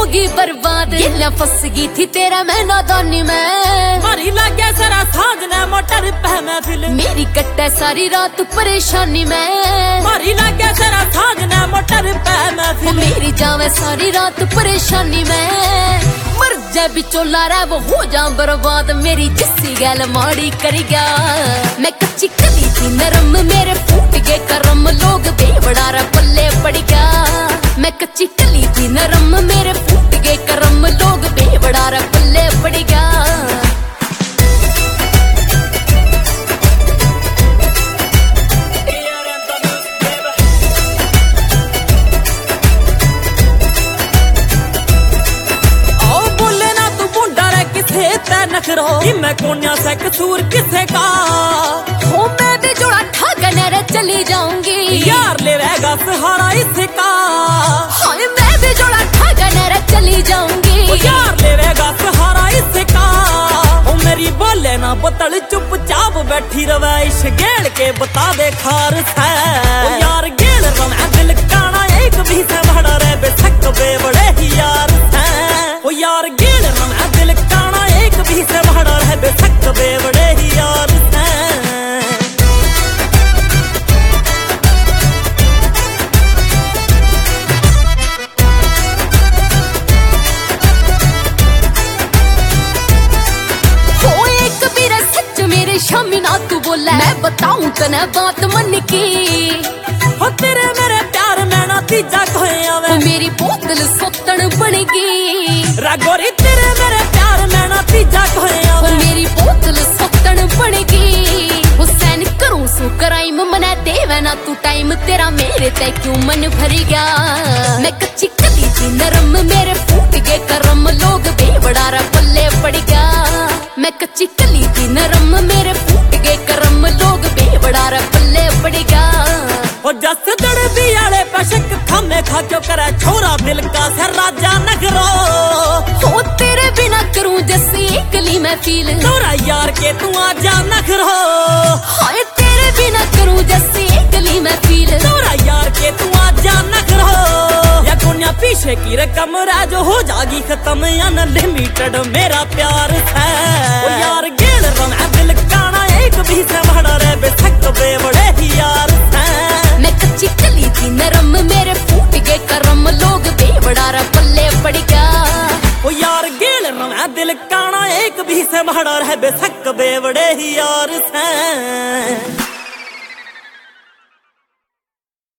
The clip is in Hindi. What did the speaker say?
होगी बर्बाद। गिल्ला फंस गई थी तेरा मैं नादानी में, मारी लागे सारा साजना मोटर पे महफिल। मेरी कट्टा सारी रात परेशानी में, मारी लागे सारा साजना मोटर पे महफिल। मेरी जावे सारी रात परेशानी में, मर जा बिचोला रे वो हो जा बर्बाद। मेरी जिस्सी गैल माड़ी कर गया, मैं कच्ची कली थी नरम मेरे फूट गए करम। लोग बेवड़ा रे पल्ले पड़ गया, मैं कच्ची कली थी नरम मेरे फूट गए करम। लोग बेवड़ा रे पल्ले पड़ गया। नखरो मैं कोन्या से कसूर किसे का हो, मैं भी जोड़ा ठगने रे चली जाऊंगी। यार लेगा सहारा इसका, हाय मैं भी जोड़ा ठगने रे चली जाऊंगी। यार लेगा सहारा इसका। ओ मेरी बोले ना बोतल चुपचाप बैठी रवे, इस गेल के बता दे खार से। ओ यार गेल रवा दिल काना एक भी से भड़ा रे बेसक बेवड़े ही यार से। ओ यार गेल रवा दिल काना एक भी से भड़ा रे बेसक बेवड़े ही यार से। शामी ना तू बोला मैं बताऊं तने बात मन की। हो तेरे मेरे प्यार में ना तीजा कोई आवे, मेरी बोतल सोतन बनेगी। रागोरी तेरे मेरे प्यार में ना तीजा कोई आवे, मेरी बोतल सोतन बनेगी। हुसैन करूं सो क्राइम मना देवे ना तू टाइम, तेरा मेरे ते क्यों मन भर गया। मैं कच्ची कली थी नरम मेरे फूट गए करम। लोग बेवड़ा रे पल्ले पड़ गया, मैं कच्ची कली थी नरम मेरे फूट गए करम। लोग बेवड़ा रे पल्ले पड़ गया। और जस दड़बी आले पशक थमे खा क्यों करे छोरा दिल का सर राजा नगरो। हो तेरे बिना करूं जैसे एकली मैं फील, तोरा यार के तू आजा नगरो। हाय तेरे बिना करूं जैसे एकली मैं फील, तोरा यार के तू आजा नगरो। या कोन्या पीछे की रकम राजो हो जागी खत्म अनलिमिटेड मेरा प्यार है। ओ यार गेल रवा दिल काना एक भी से भड़ा रे बेसक बेवड़े ही यार है। मैं कच्ची कली थी नरम मेरे फूट गए करम। लोग बेवड़ा रे पल्ले पड़ गया। ओ यार गेल रवा दिल काना एक भी से भड़ा रे बेसक बेवड़े ही यार है।